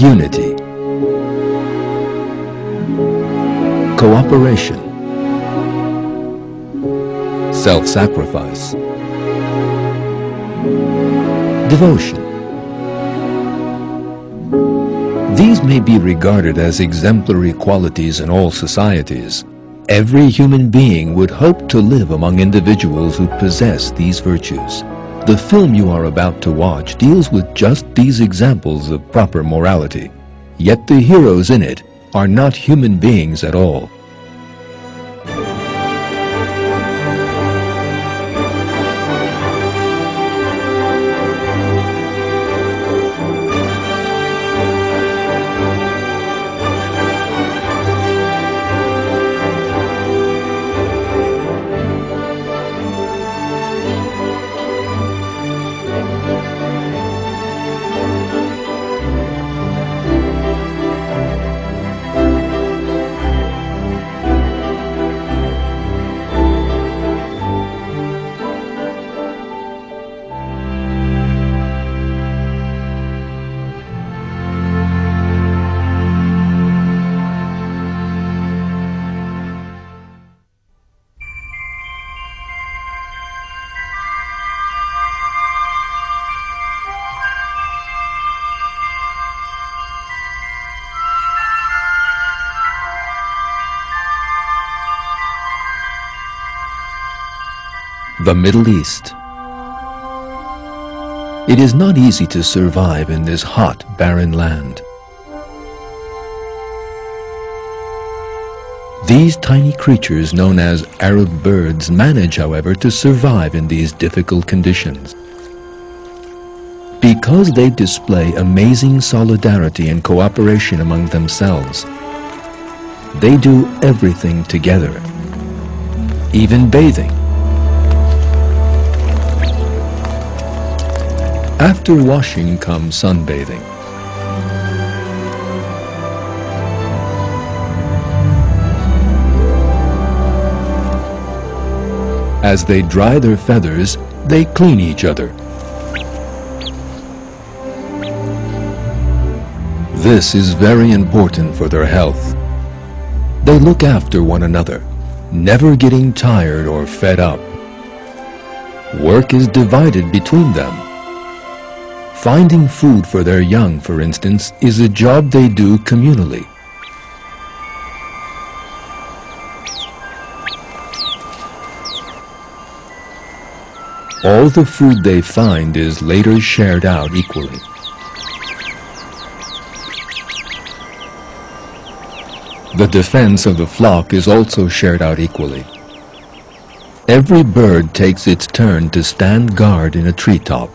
unity, cooperation, self-sacrifice, devotion. These may be regarded as exemplary qualities in all societies. Every human being would hope to live among individuals who possess these virtues. The film you are about to watch deals with just these examples of proper morality. Yet the heroes in it are not human beings at all. The Middle East. It is not easy to survive in this hot, barren land. These tiny creatures known as Arab birds manage, however, to survive in these difficult conditions. Because they display amazing solidarity and cooperation among themselves, they do everything together, even bathing. After washing comes sunbathing. As they dry their feathers, they clean each other. This is very important for their health. They look after one another, never getting tired or fed up. Work is divided between them. Finding food for their young, for instance, is a job they do communally. All the food they find is later shared out equally. The defense of the flock is also shared out equally. Every bird takes its turn to stand guard in a treetop.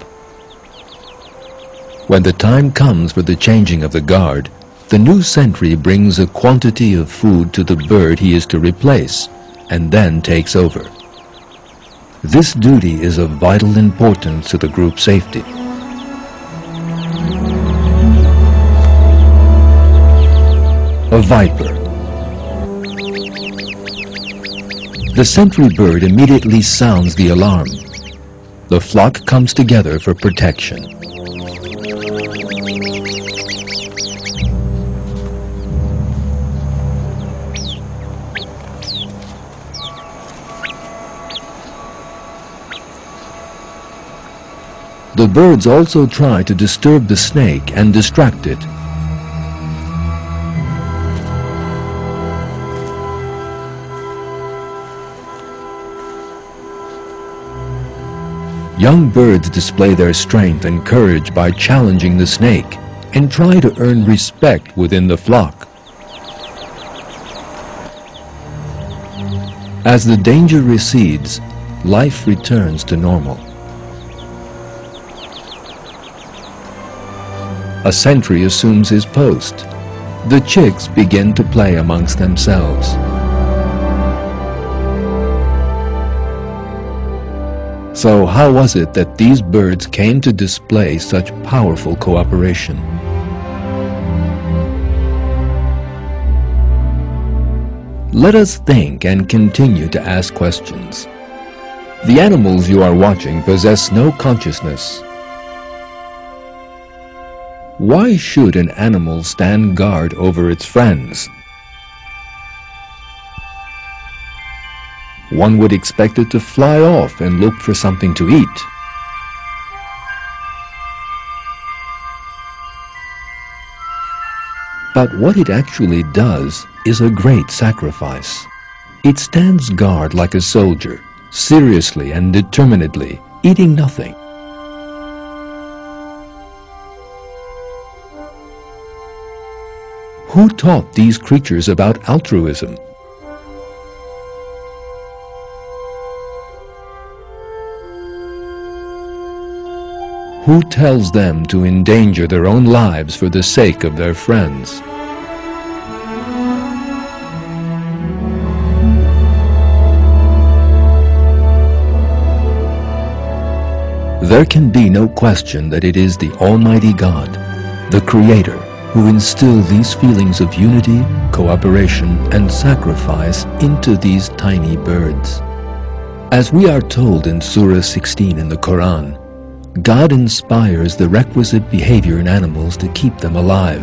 When the time comes for the changing of the guard, the new sentry brings a quantity of food to the bird he is to replace, and then takes over. This duty is of vital importance to the group's safety. A viper. The sentry bird immediately sounds the alarm. The flock comes together for protection. The birds also try to disturb the snake and distract it. Young birds display their strength and courage by challenging the snake and try to earn respect within the flock. As the danger recedes, life returns to normal. A sentry assumes his post. The chicks begin to play amongst themselves. So how was it that these birds came to display such powerful cooperation? Let us think and continue to ask questions. The animals you are watching possess no consciousness. Why should an animal stand guard over its friends? One would expect it to fly off and look for something to eat. But what it actually does is a great sacrifice. It stands guard like a soldier, seriously and determinedly, eating nothing. Who taught these creatures about altruism? Who tells them to endanger their own lives for the sake of their friends? There can be no question that it is the Almighty God, the Creator, who instilled these feelings of unity, cooperation, and sacrifice into these tiny birds. As we are told in Surah 16 in the Quran, God inspires the requisite behavior in animals to keep them alive.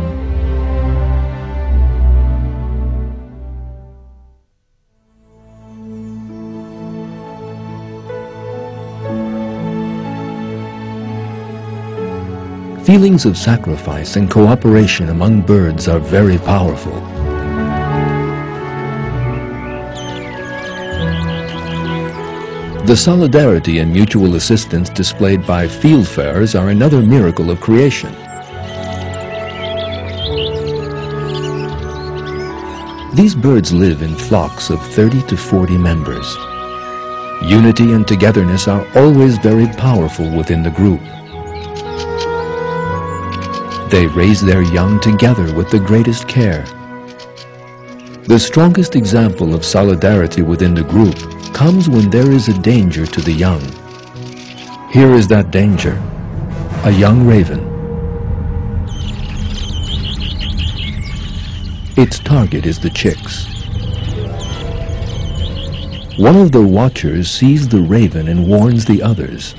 Feelings of sacrifice and cooperation among birds are very powerful. The solidarity and mutual assistance displayed by fieldfares are another miracle of creation. These birds live in flocks of 30 to 40 members. Unity and togetherness are always very powerful within the group. They raise their young together with the greatest care. The strongest example of solidarity within the group comes when there is a danger to the young. Here is that danger: a young raven. Its target is the chicks. One of the watchers sees the raven and warns the others.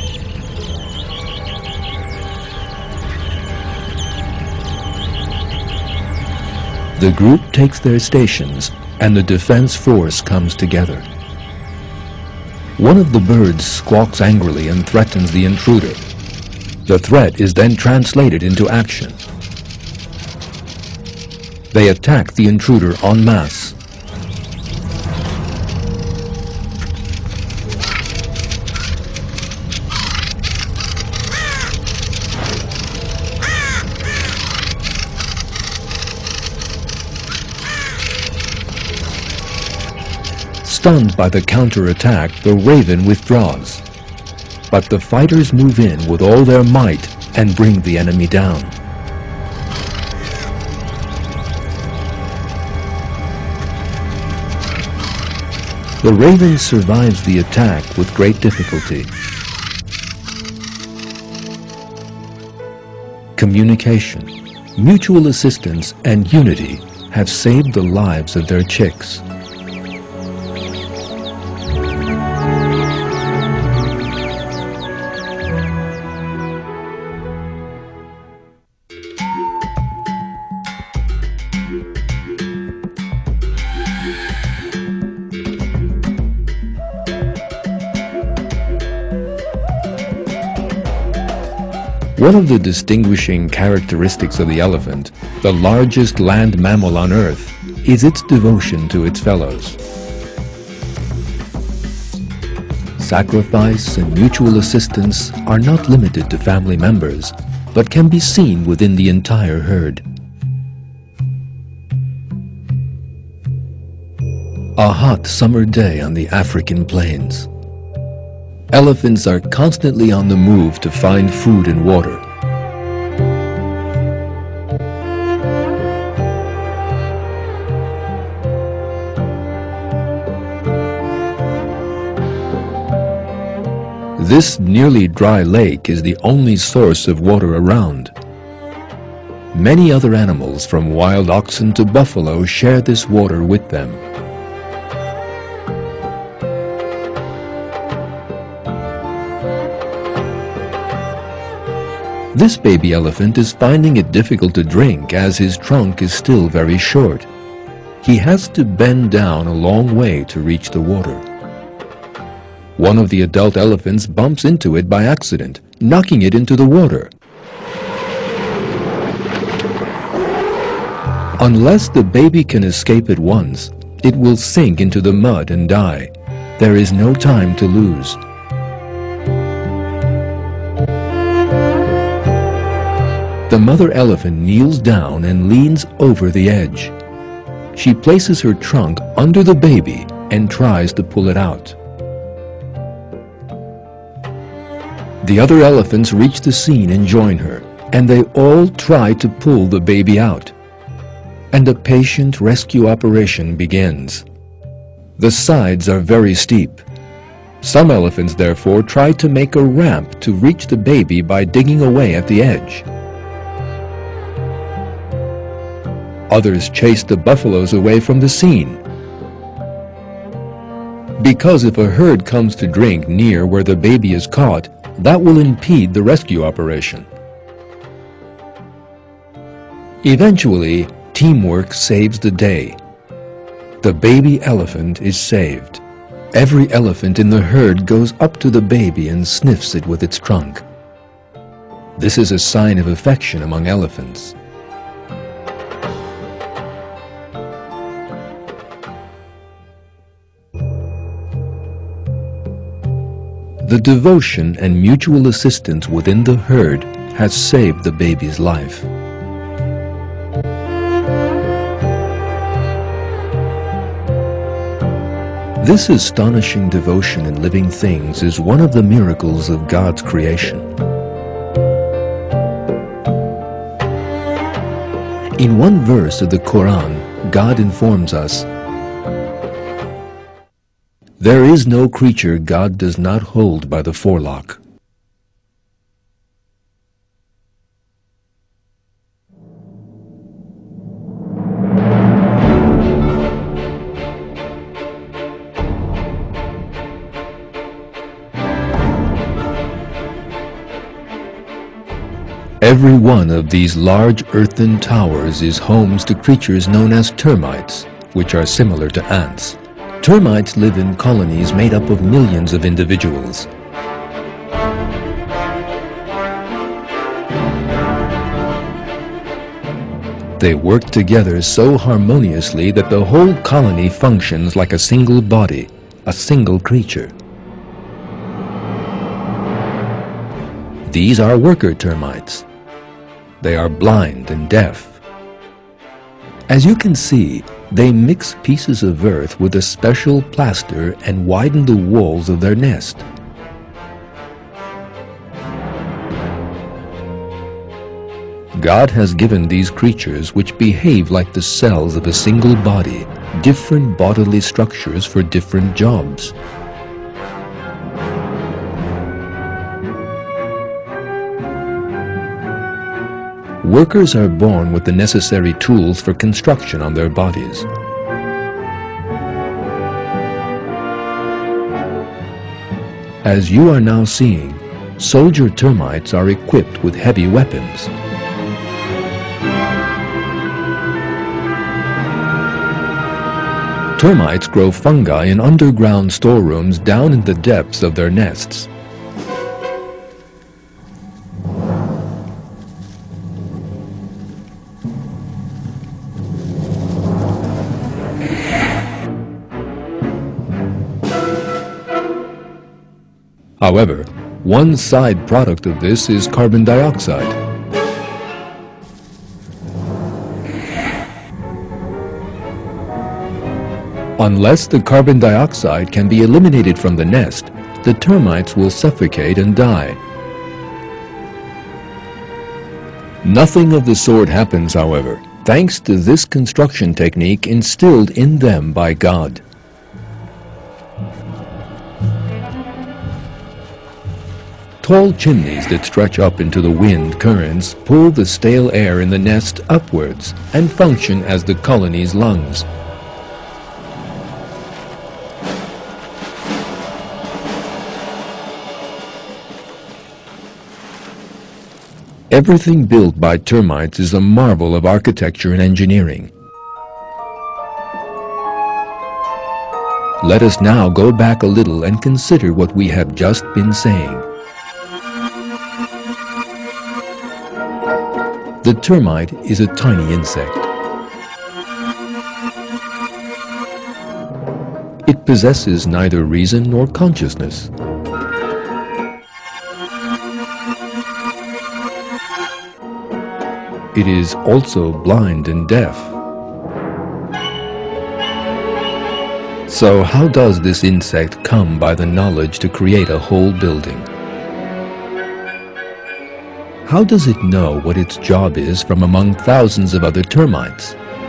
The group takes their stations, and the defense force comes together. One of the birds squawks angrily and threatens the intruder. The threat is then translated into action. They attack the intruder en masse. Stunned by the counterattack, the raven withdraws. But the fighters move in with all their might and bring the enemy down. The raven survives the attack with great difficulty. Communication, mutual assistance, and unity have saved the lives of their chicks. One of the distinguishing characteristics of the elephant, the largest land mammal on Earth, is its devotion to its fellows. Sacrifice and mutual assistance are not limited to family members, but can be seen within the entire herd. A hot summer day on the African plains. Elephants are constantly on the move to find food and water. This nearly dry lake is the only source of water around. Many other animals, from wild oxen to buffalo, share this water with them. This baby elephant is finding it difficult to drink as his trunk is still very short. He has to bend down a long way to reach the water. One of the adult elephants bumps into it by accident, knocking it into the water. Unless the baby can escape at once, it will sink into the mud and die. There is no time to lose. The mother elephant kneels down and leans over the edge. She places her trunk under the baby and tries to pull it out. The other elephants reach the scene and join her, and they all try to pull the baby out. And a patient rescue operation begins. The sides are very steep. Some elephants, therefore, try to make a ramp to reach the baby by digging away at the edge. Others chase the buffaloes away from the scene. Because if a herd comes to drink near where the baby is caught, that will impede the rescue operation. Eventually, teamwork saves the day. The baby elephant is saved. Every elephant in the herd goes up to the baby and sniffs it with its trunk. This is a sign of affection among elephants. The devotion and mutual assistance within the herd has saved the baby's life. This astonishing devotion in living things is one of the miracles of God's creation. In one verse of the Quran, God informs us, "There is no creature God does not hold by the forelock." Every one of these large earthen towers is homes to creatures known as termites, which are similar to ants. Termites live in colonies made up of millions of individuals. They work together so harmoniously that the whole colony functions like a single body, a single creature. These are worker termites. They are blind and deaf. As you can see, they mix pieces of earth with a special plaster and widen the walls of their nest. God has given these creatures, which behave like the cells of a single body, different bodily structures for different jobs. Workers are born with the necessary tools for construction on their bodies. As you are now seeing, soldier termites are equipped with heavy weapons. Termites grow fungi in underground storerooms down in the depths of their nests. However, one side product of this is carbon dioxide. Unless the carbon dioxide can be eliminated from the nest, the termites will suffocate and die. Nothing of the sort happens, however, thanks to this construction technique instilled in them by God. Tall chimneys that stretch up into the wind currents pull the stale air in the nest upwards and function as the colony's lungs. Everything built by termites is a marvel of architecture and engineering. Let us now go back a little and consider what we have just been saying. The termite is a tiny insect. It possesses neither reason nor consciousness. It is also blind and deaf. So how does this insect come by the knowledge to create a whole building? How does it know what its job is from among thousands of other termites?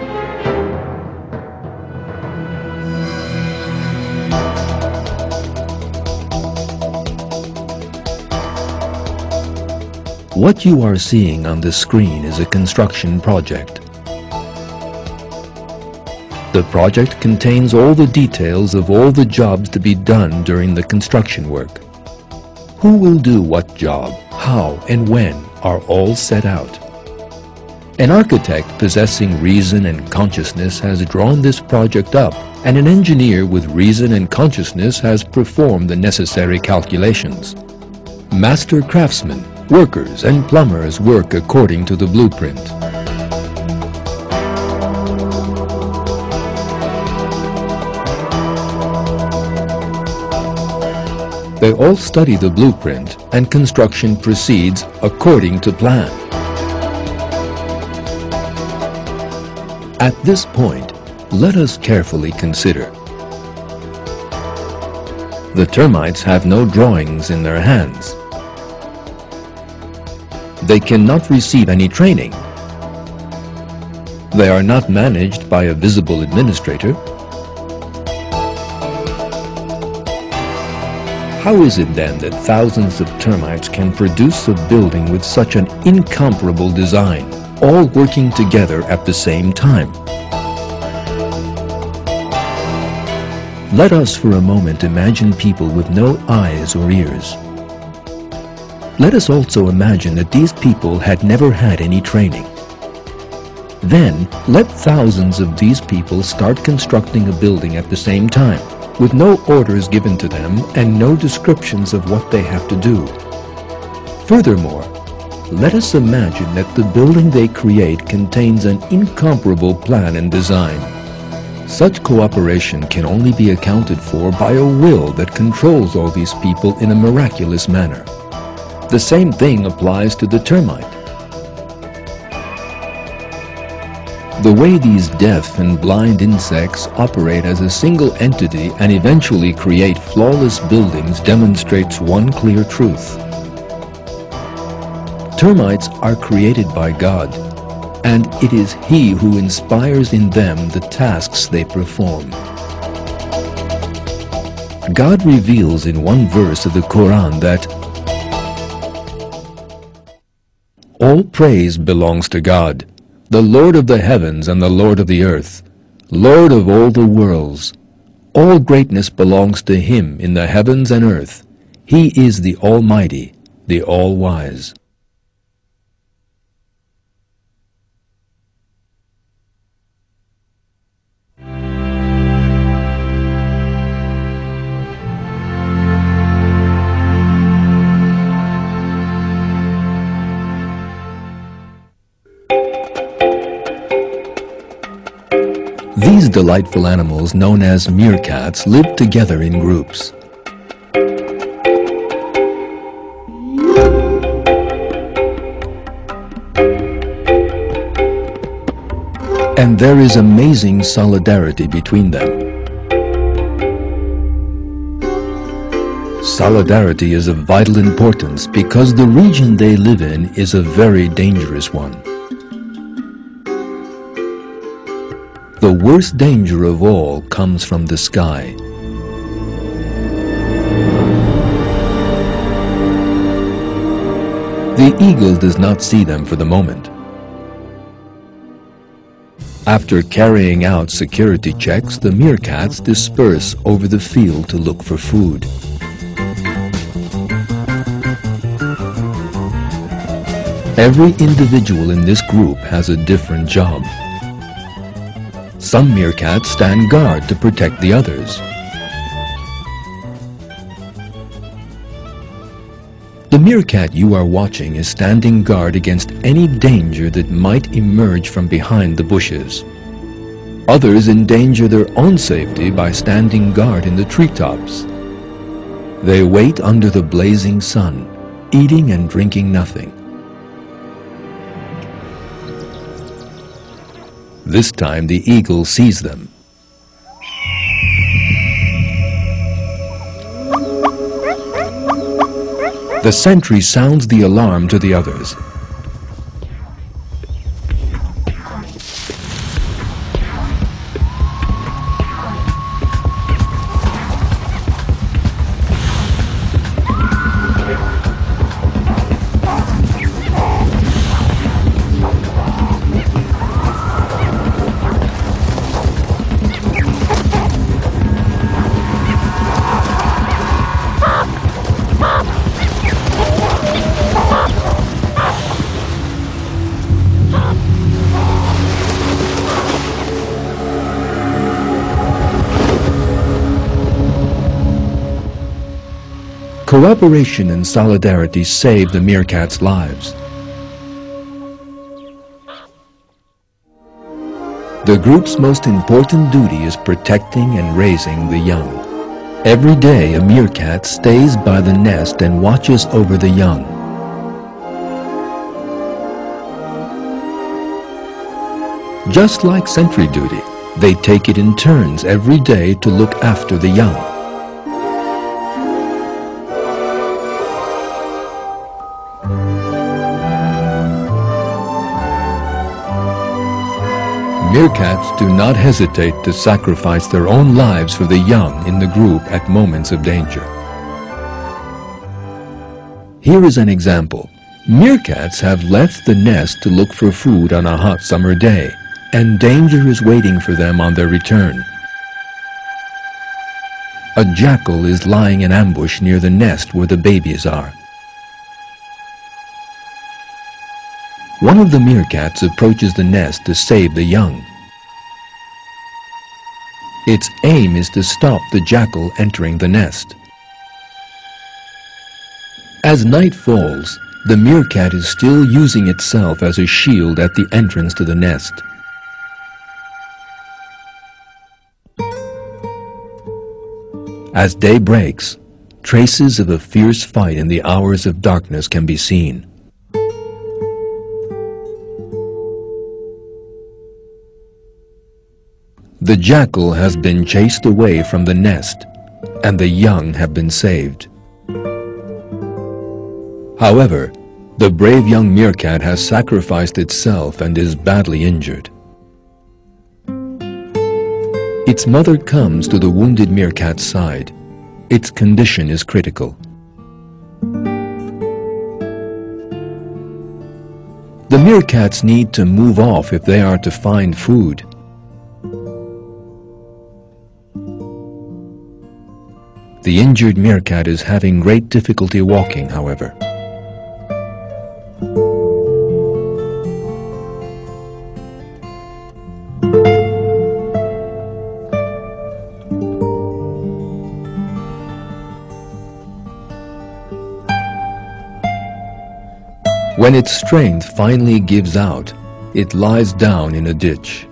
What you are seeing on the screen is a construction project. The project contains all the details of all the jobs to be done during the construction work. Who will do what job, how and when are all set out. An architect possessing reason and consciousness has drawn this project up, and an engineer with reason and consciousness has performed the necessary calculations. Master craftsmen, workers and plumbers work according to the blueprint. They all study the blueprint and construction proceeds according to plan. At this point, let us carefully consider. The termites have no drawings in their hands. They cannot receive any training. They are not managed by a visible administrator. How is it then that thousands of termites can produce a building with such an incomparable design, all working together at the same time? Let us for a moment imagine people with no eyes or ears. Let us also imagine that these people had never had any training. Then, let thousands of these people start constructing a building at the same time, with no orders given to them and no descriptions of what they have to do. Furthermore, let us imagine that the building they create contains an incomparable plan and design. Such cooperation can only be accounted for by a will that controls all these people in a miraculous manner. The same thing applies to the termite. The way these deaf and blind insects operate as a single entity and eventually create flawless buildings demonstrates one clear truth. Termites are created by God, and it is He who inspires in them the tasks they perform. God reveals in one verse of the Quran that all praise belongs to God, the Lord of the heavens and the Lord of the earth, Lord of all the worlds. All greatness belongs to Him in the heavens and earth. He is the Almighty, the All-Wise. These delightful animals, known as meerkats, live together in groups. And there is amazing solidarity between them. Solidarity is of vital importance because the region they live in is a very dangerous one. The worst danger of all comes from the sky. The eagle does not see them for the moment. After carrying out security checks, the meerkats disperse over the field to look for food. Every individual in this group has a different job. Some meerkats stand guard to protect the others. The meerkat you are watching is standing guard against any danger that might emerge from behind the bushes. Others endanger their own safety by standing guard in the treetops. They wait under the blazing sun, eating and drinking nothing. This time the eagle sees them. The sentry sounds the alarm to the others. Cooperation and solidarity save the meerkats' lives. The group's most important duty is protecting and raising the young. Every day a meerkat stays by the nest and watches over the young. Just like sentry duty, they take it in turns every day to look after the young. Meerkats do not hesitate to sacrifice their own lives for the young in the group at moments of danger. Here is an example. Meerkats have left the nest to look for food on a hot summer day, and danger is waiting for them on their return. A jackal is lying in ambush near the nest where the babies are. One of the meerkats approaches the nest to save the young. Its aim is to stop the jackal entering the nest. As night falls, the meerkat is still using itself as a shield at the entrance to the nest. As day breaks, traces of a fierce fight in the hours of darkness can be seen. The jackal has been chased away from the nest, and the young have been saved. However, the brave young meerkat has sacrificed itself and is badly injured. Its mother comes to the wounded meerkat's side. Its condition is critical. The meerkats need to move off if they are to find food. The injured meerkat is having great difficulty walking, however. When its strength finally gives out, it lies down in a ditch.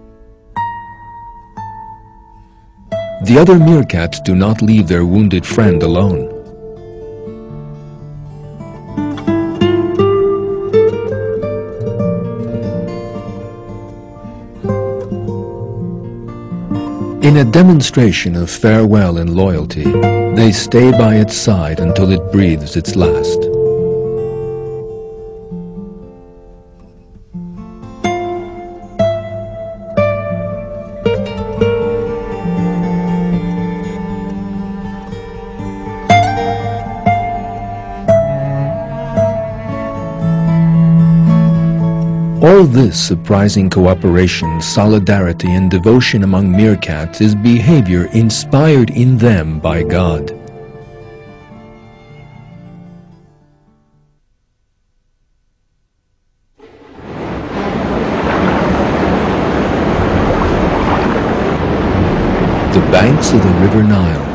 The other meerkats do not leave their wounded friend alone. In a demonstration of farewell and loyalty, they stay by its side until it breathes its last. All this surprising cooperation, solidarity, and devotion among meerkats is behavior inspired in them by God. The banks of the River Nile.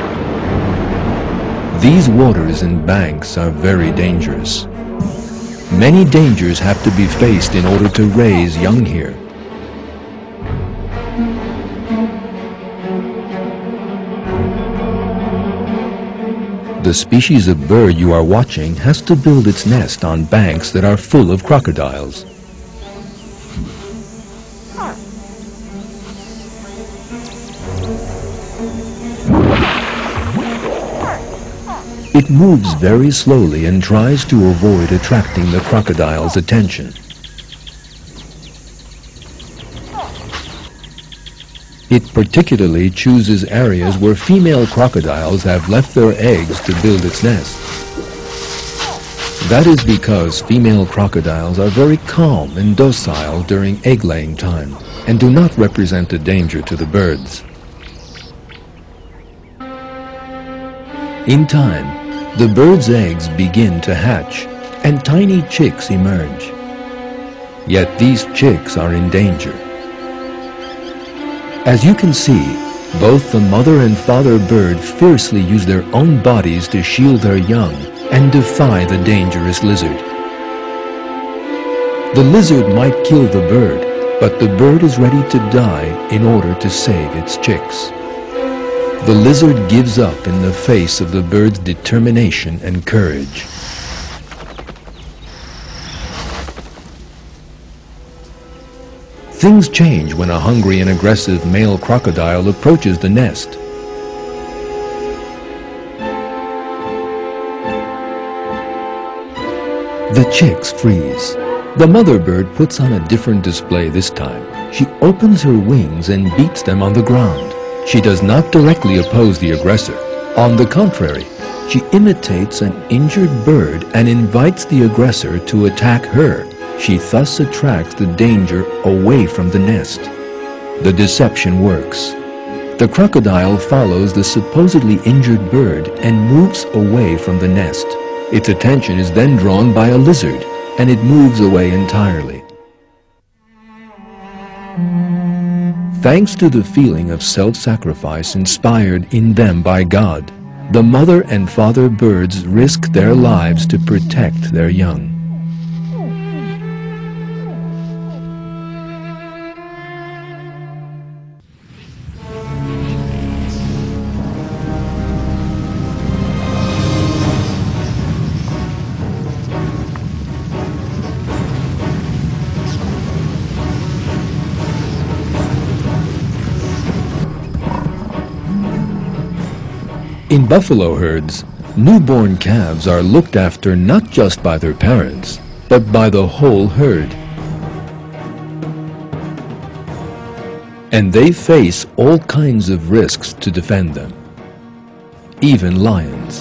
These waters and banks are very dangerous. Many dangers have to be faced in order to raise young here. The species of bird you are watching has to build its nest on banks that are full of crocodiles. It moves very slowly and tries to avoid attracting the crocodile's attention. It particularly chooses areas where female crocodiles have left their eggs to build its nest. That is because female crocodiles are very calm and docile during egg-laying time and do not represent a danger to the birds. In time, the bird's eggs begin to hatch and tiny chicks emerge. Yet these chicks are in danger. As you can see, both the mother and father bird fiercely use their own bodies to shield their young and defy the dangerous lizard. The lizard might kill the bird, but the bird is ready to die in order to save its chicks. The lizard gives up in the face of the bird's determination and courage. Things change when a hungry and aggressive male crocodile approaches the nest. The chicks freeze. The mother bird puts on a different display this time. She opens her wings and beats them on the ground. She does not directly oppose the aggressor. On the contrary, she imitates an injured bird and invites the aggressor to attack her. She thus attracts the danger away from the nest. The deception works. The crocodile follows the supposedly injured bird and moves away from the nest. Its attention is then drawn by a lizard, and it moves away entirely. Thanks to the feeling of self-sacrifice inspired in them by God, the mother and father birds risk their lives to protect their young. In buffalo herds, newborn calves are looked after not just by their parents, but by the whole herd. And they face all kinds of risks to defend them, even lions.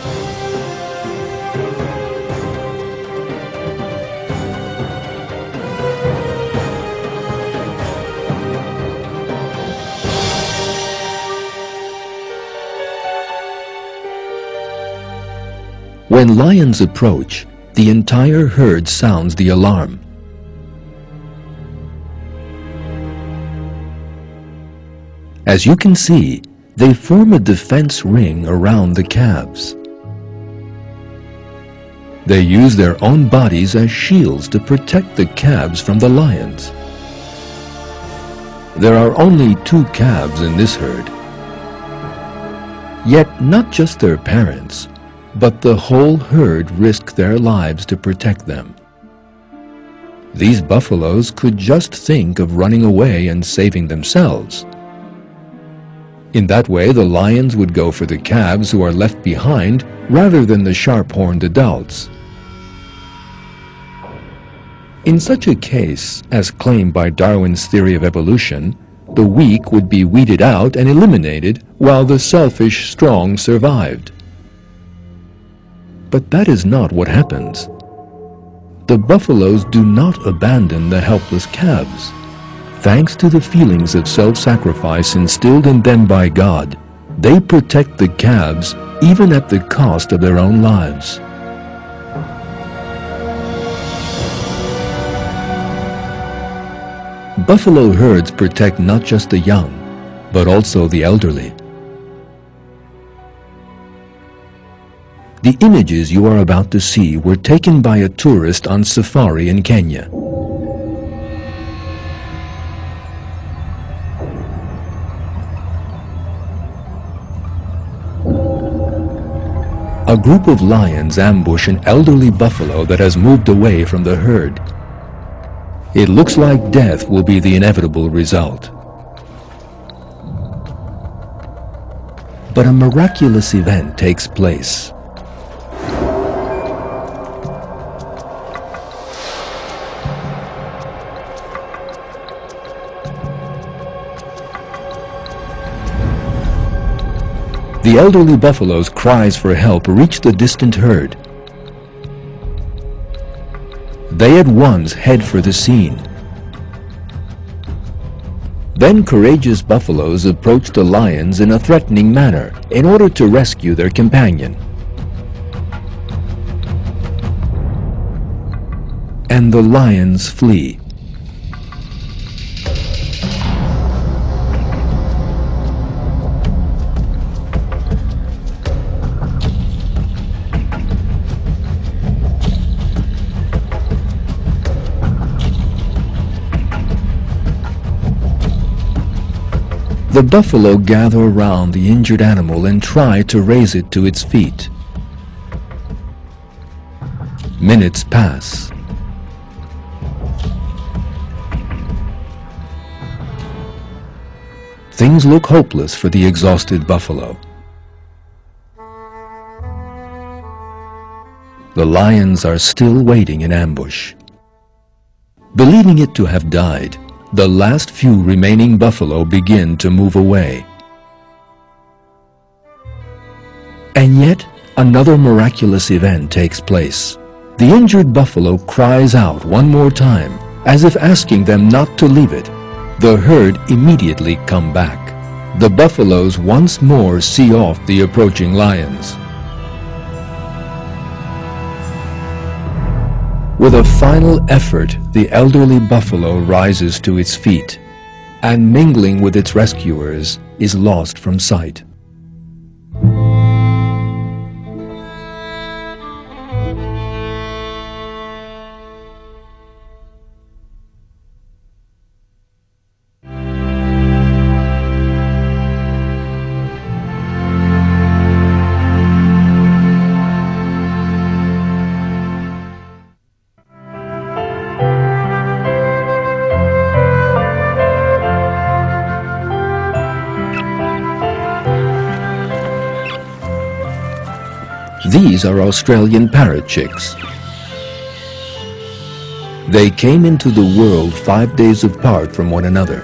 When lions approach, the entire herd sounds the alarm. As you can see, they form a defense ring around the calves. They use their own bodies as shields to protect the calves from the lions. There are only 2 calves in this herd. Yet not just their parents, but the whole herd risk their lives to protect them. These buffaloes could just think of running away and saving themselves. In that way, the lions would go for the calves who are left behind rather than the sharp-horned adults. In such a case, as claimed by Darwin's theory of evolution, the weak would be weeded out and eliminated while the selfish strong survived. But that is not what happens. The buffaloes do not abandon the helpless calves. Thanks to the feelings of self-sacrifice instilled in them by God, they protect the calves even at the cost of their own lives. Buffalo herds protect not just the young, but also the elderly. The images you are about to see were taken by a tourist on safari in Kenya. A group of lions ambush an elderly buffalo that has moved away from the herd. It looks like death will be the inevitable result. But a miraculous event takes place. The elderly buffalo's cries for help reach the distant herd. They at once head for the scene. Then courageous buffaloes approach the lions in a threatening manner in order to rescue their companion. And the lions flee. The buffalo gather around the injured animal and try to raise it to its feet. Minutes pass. Things look hopeless for the exhausted buffalo. The lions are still waiting in ambush. Believing it to have died, the last few remaining buffalo begin to move away. And yet, another miraculous event takes place. The injured buffalo cries out one more time, as if asking them not to leave it. The herd immediately come back. The buffaloes once more see off the approaching lions. With a final effort, the elderly buffalo rises to its feet, and mingling with its rescuers, is lost from sight. These are Australian parrot chicks. They came into the world 5 days apart from one another.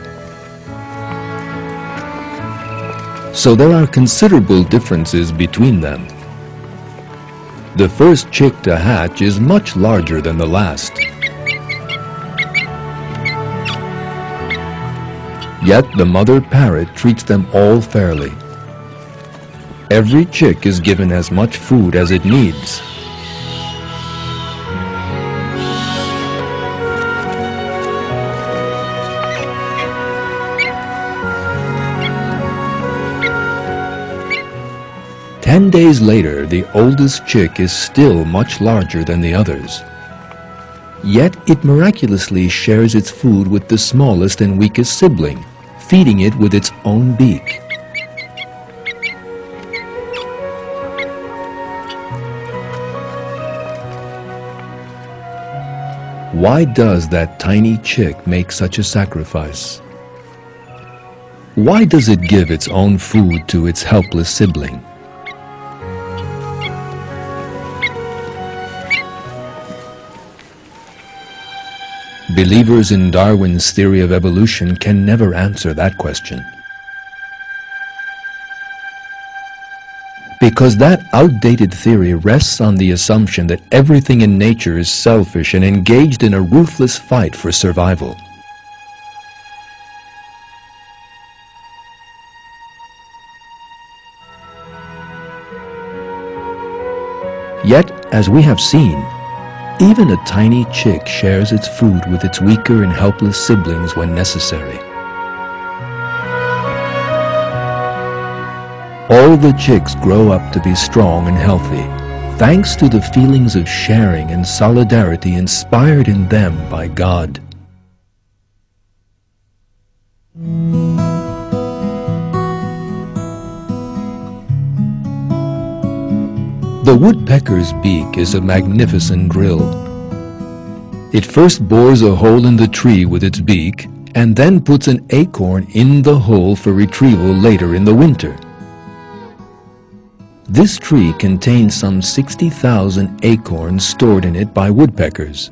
So there are considerable differences between them. The first chick to hatch is much larger than the last. Yet the mother parrot treats them all fairly. Every chick is given as much food as it needs. Ten days later, the oldest chick is still much larger than the others. Yet it miraculously shares its food with the smallest and weakest sibling, feeding it with its own beak. Why does that tiny chick make such a sacrifice? Why does it give its own food to its helpless sibling? Believers in Darwin's theory of evolution can never answer that question. Because that outdated theory rests on the assumption that everything in nature is selfish and engaged in a ruthless fight for survival. Yet, as we have seen, even a tiny chick shares its food with its weaker and helpless siblings when necessary. All the chicks grow up to be strong and healthy, thanks to the feelings of sharing and solidarity inspired in them by God. The woodpecker's beak is a magnificent drill. It first bores a hole in the tree with its beak and then puts an acorn in the hole for retrieval later in the winter. This tree contains some 60,000 acorns stored in it by woodpeckers.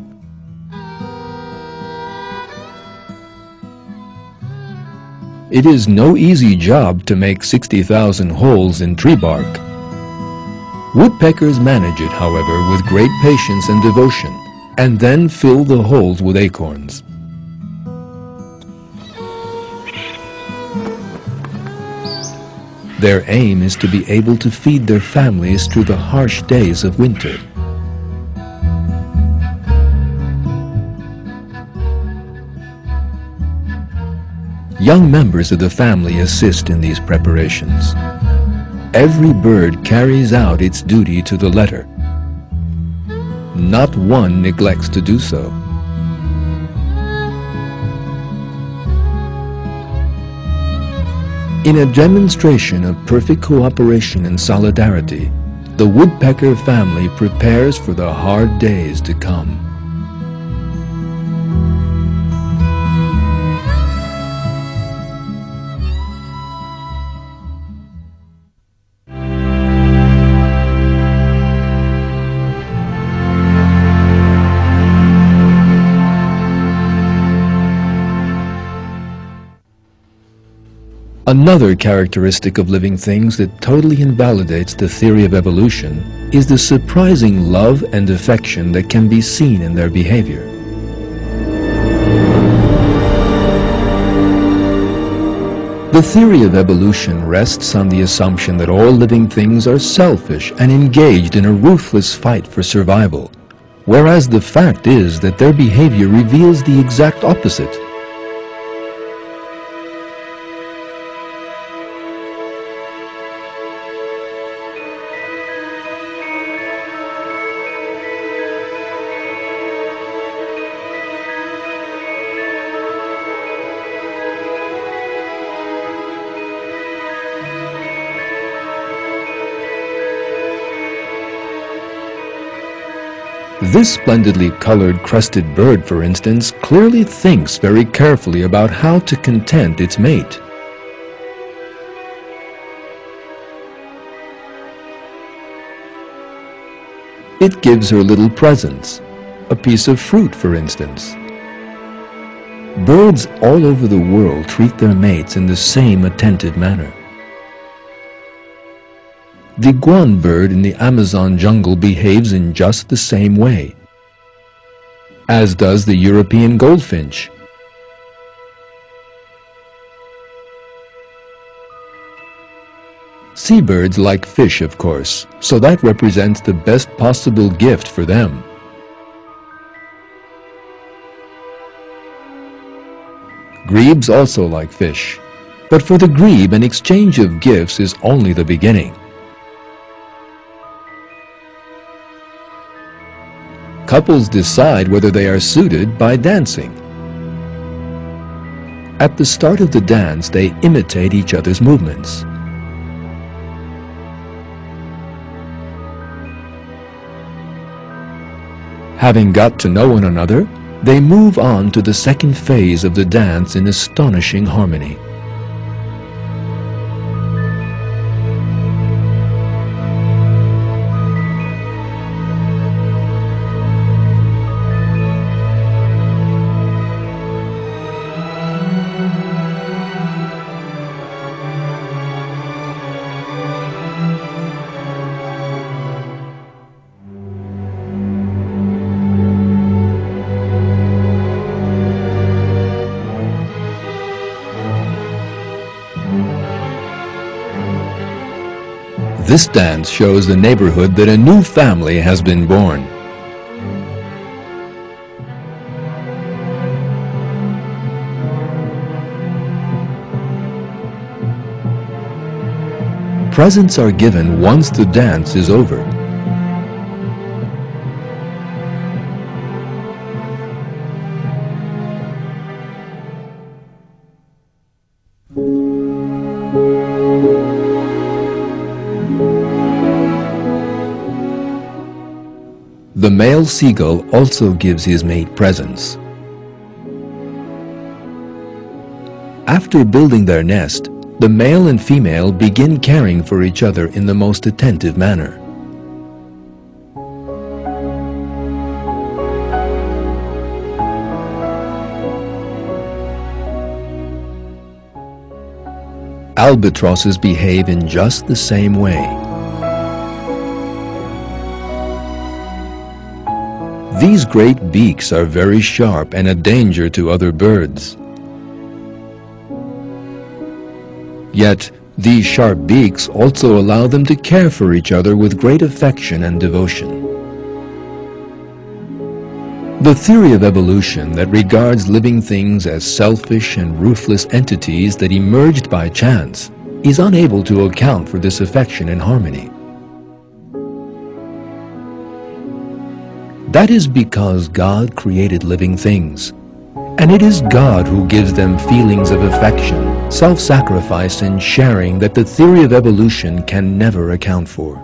It is no easy job to make 60,000 holes in tree bark. Woodpeckers manage it, however, with great patience and devotion, and then fill the holes with acorns. Their aim is to be able to feed their families through the harsh days of winter. Young members of the family assist in these preparations. Every bird carries out its duty to the letter. Not one neglects to do so. In a demonstration of perfect cooperation and solidarity, the woodpecker family prepares for the hard days to come. Another characteristic of living things that totally invalidates the theory of evolution is the surprising love and affection that can be seen in their behavior. The theory of evolution rests on the assumption that all living things are selfish and engaged in a ruthless fight for survival, whereas the fact is that their behavior reveals the exact opposite. This splendidly colored crested bird, for instance, clearly thinks very carefully about how to content its mate. It gives her little presents, a piece of fruit, for instance. Birds all over the world treat their mates in the same attentive manner. The guan bird in the Amazon jungle behaves in just the same way, as does the European goldfinch. Seabirds like fish, of course, so that represents the best possible gift for them. Grebes also like fish, but for the grebe an exchange of gifts is only the beginning. Couples decide whether they are suited by dancing. At the start of the dance, they imitate each other's movements. Having got to know one another, they move on to the second phase of the dance in astonishing harmony. This dance shows the neighborhood that a new family has been born. presents are given once the dance is over. The male seagull also gives his mate presents. After building their nest, the male and female begin caring for each other in the most attentive manner. Albatrosses behave in just the same way. These great beaks are very sharp and a danger to other birds. Yet, these sharp beaks also allow them to care for each other with great affection and devotion. The theory of evolution that regards living things as selfish and ruthless entities that emerged by chance is unable to account for this affection and harmony. That is because God created living things, and it is God who gives them feelings of affection, self-sacrifice, and sharing that the theory of evolution can never account for.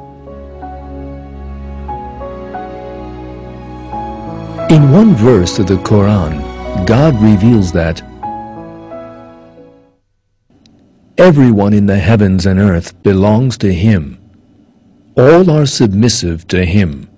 In one verse of the Quran, God reveals that everyone in the heavens and earth belongs to Him. All are submissive to Him.